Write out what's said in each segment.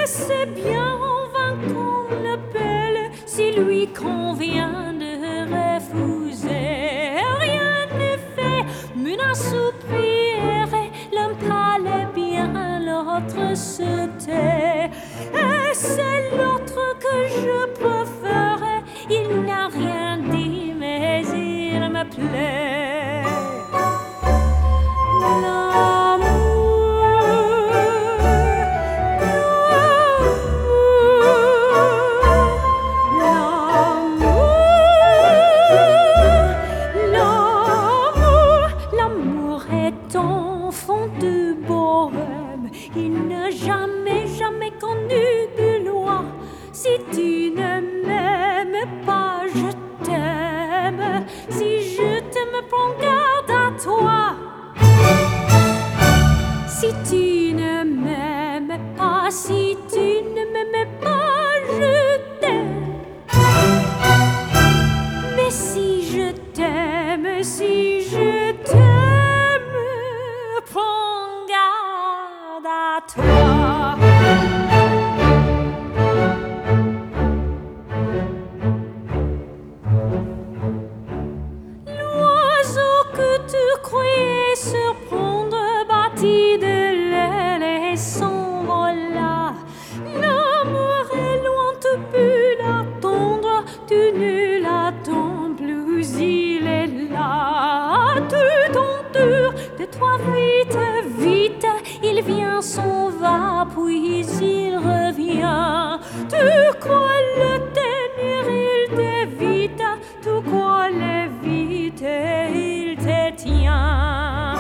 c'est bien en vain qu'on l'appelle, si lui convient de refuser. Rien n'est fait, menace soupir, l'un parle bien, l'autre se tait. Et c'est l'autre que je préfère, il n'a rien dit, mais il me plaît. L'amour est enfant de bohème, il n'a jamais, jamais connu de loi. Si tu ne m'aimes pas, je t'aime. Si je t'aime, prends garde à toi. Si tu ne m'aimes pas, si tu ne m'aimes pas, je t'aime. Mais si je t'aime, si je t'aime, prends garde à toi. L'oiseau que tu croyais surprendre bâtit de l'aile et s'envola. L'amour est loin, tu peux l'attendre, tu ne l'attends plus, il est là. Tu t'endures de toi vite, vite, il vient, s'en va, puis il revient. Tu crois le tenir, il t'évite, tu crois l'éviter, il te tient.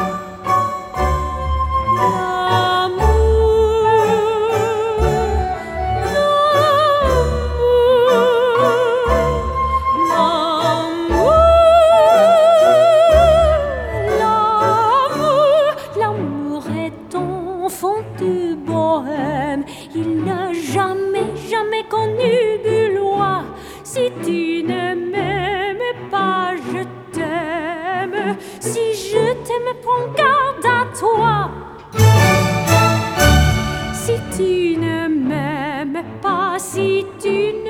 L'amour est enfant de bohème, il n'a jamais, jamais connu de loi. Si tu ne m'aimes pas, je t'aime. Si je t'aime, prends garde à toi. Si tu ne m'aimes pas, si tu ne